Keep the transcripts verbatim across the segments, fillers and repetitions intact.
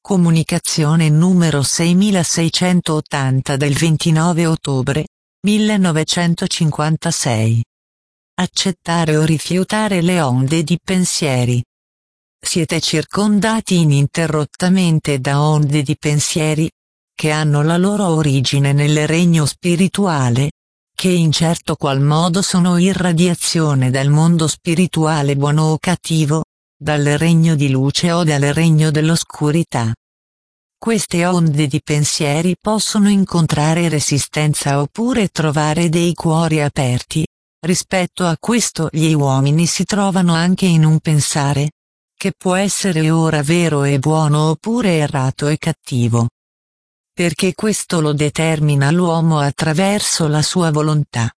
Comunicazione numero seimilaseicentottanta del ventinove ottobre millenovecentocinquantasei. Accettare o rifiutare le onde di pensieri. Siete circondati ininterrottamente da onde di pensieri, che hanno la loro origine nel regno spirituale, che in certo qual modo sono irradiazione dal mondo spirituale buono o cattivo, dal regno di luce o dal regno dell'oscurità. Queste onde di pensieri possono incontrare resistenza oppure trovare dei cuori aperti. Rispetto a questo gli uomini si trovano anche in un pensare, che può essere ora vero e buono oppure errato e cattivo. Perché questo lo determina l'uomo attraverso la sua volontà.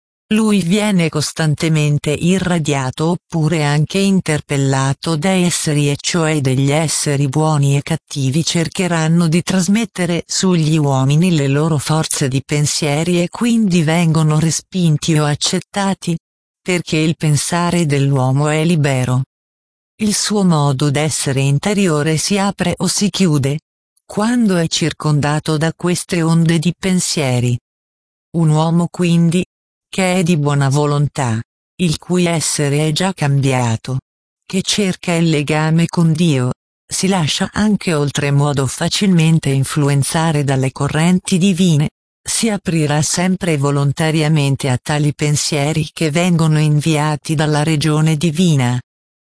Lui viene costantemente irradiato oppure anche interpellato da esseri e cioè degli esseri buoni e cattivi cercheranno di trasmettere sugli uomini le loro forze di pensieri e quindi vengono respinti o accettati, perché il pensare dell'uomo è libero. Il suo modo d'essere interiore si apre o si chiude, quando è circondato da queste onde di pensieri. Un uomo quindi, che è di buona volontà, il cui essere è già cambiato, che cerca il legame con Dio, si lascia anche oltremodo facilmente influenzare dalle correnti divine, si aprirà sempre volontariamente a tali pensieri che vengono inviati dalla regione divina.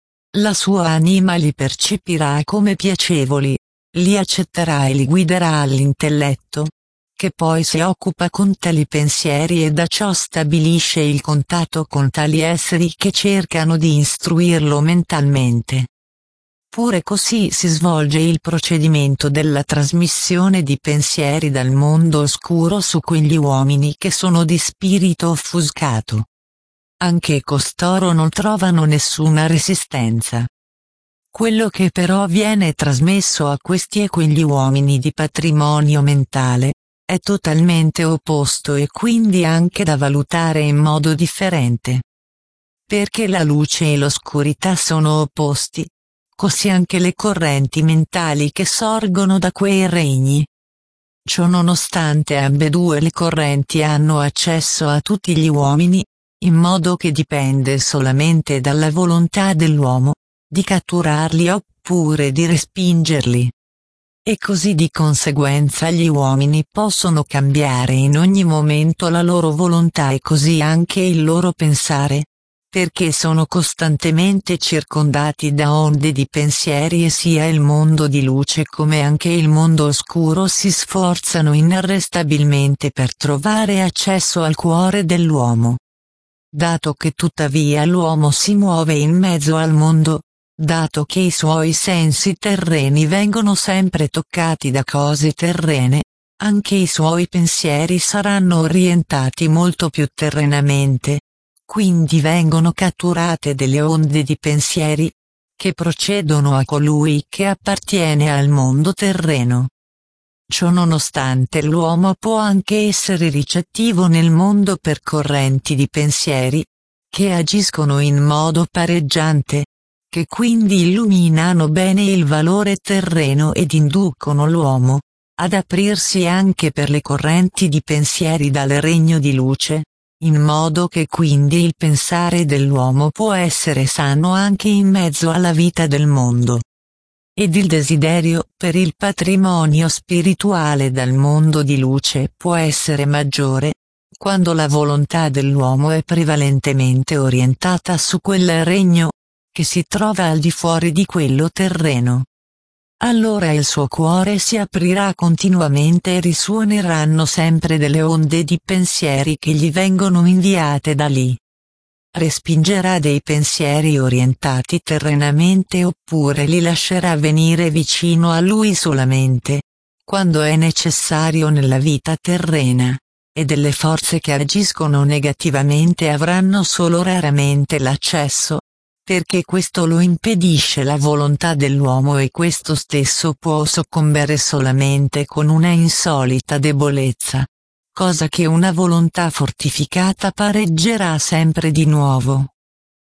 La sua anima li percepirà come piacevoli, li accetterà e li guiderà all'intelletto, che poi si occupa con tali pensieri e da ciò stabilisce il contatto con tali esseri che cercano di istruirlo mentalmente. Pure così si svolge il procedimento della trasmissione di pensieri dal mondo oscuro su quegli uomini che sono di spirito offuscato. Anche costoro non trovano nessuna resistenza. Quello che però viene trasmesso a questi e quegli uomini di patrimonio mentale, è totalmente opposto e quindi anche da valutare in modo differente. Perché la luce e l'oscurità sono opposti, così anche le correnti mentali che sorgono da quei regni. Ciononostante ambedue le correnti hanno accesso a tutti gli uomini, in modo che dipende solamente dalla volontà dell'uomo, di catturarli oppure di respingerli. E così di conseguenza gli uomini possono cambiare in ogni momento la loro volontà e così anche il loro pensare, perché sono costantemente circondati da onde di pensieri e sia il mondo di luce come anche il mondo oscuro si sforzano inarrestabilmente per trovare accesso al cuore dell'uomo. Dato che tuttavia l'uomo si muove in mezzo al mondo, dato che i suoi sensi terreni vengono sempre toccati da cose terrene, anche i suoi pensieri saranno orientati molto più terrenamente, quindi vengono catturate delle onde di pensieri, che procedono a colui che appartiene al mondo terreno. Ciononostante l'uomo può anche essere ricettivo nel mondo per correnti di pensieri, che agiscono in modo pareggiante, che quindi illuminano bene il valore terreno ed inducono l'uomo ad aprirsi anche per le correnti di pensieri dal regno di luce, in modo che quindi il pensare dell'uomo può essere sano anche in mezzo alla vita del mondo. Ed il desiderio per il patrimonio spirituale dal mondo di luce può essere maggiore, quando la volontà dell'uomo è prevalentemente orientata su quel regno, che si trova al di fuori di quello terreno. Allora il suo cuore si aprirà continuamente e risuoneranno sempre delle onde di pensieri che gli vengono inviate da lì. Respingerà dei pensieri orientati terrenamente oppure li lascerà venire vicino a lui solamente, quando è necessario nella vita terrena, e delle forze che agiscono negativamente avranno solo raramente l'accesso, perché questo lo impedisce la volontà dell'uomo e questo stesso può soccombere solamente con una insolita debolezza, cosa che una volontà fortificata pareggerà sempre di nuovo.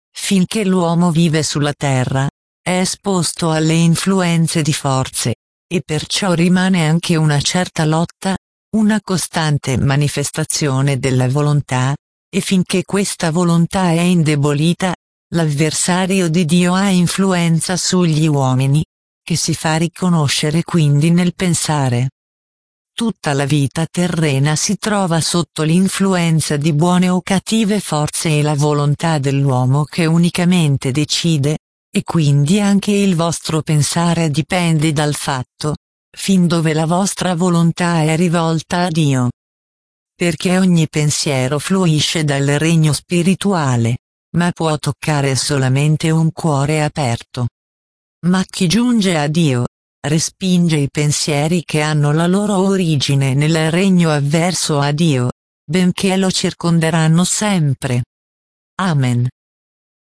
Finché l'uomo vive sulla terra, è esposto alle influenze di forze, e perciò rimane anche una certa lotta, una costante manifestazione della volontà, e finché questa volontà è indebolita, l'avversario di Dio ha influenza sugli uomini, che si fa riconoscere quindi nel pensare. Tutta la vita terrena si trova sotto l'influenza di buone o cattive forze e la volontà dell'uomo che unicamente decide, e quindi anche il vostro pensare dipende dal fatto, fin dove la vostra volontà è rivolta a Dio. Perché ogni pensiero fluisce dal regno spirituale, ma può toccare solamente un cuore aperto. Ma chi giunge a Dio, respinge i pensieri che hanno la loro origine nel regno avverso a Dio, benché lo circonderanno sempre. Amen.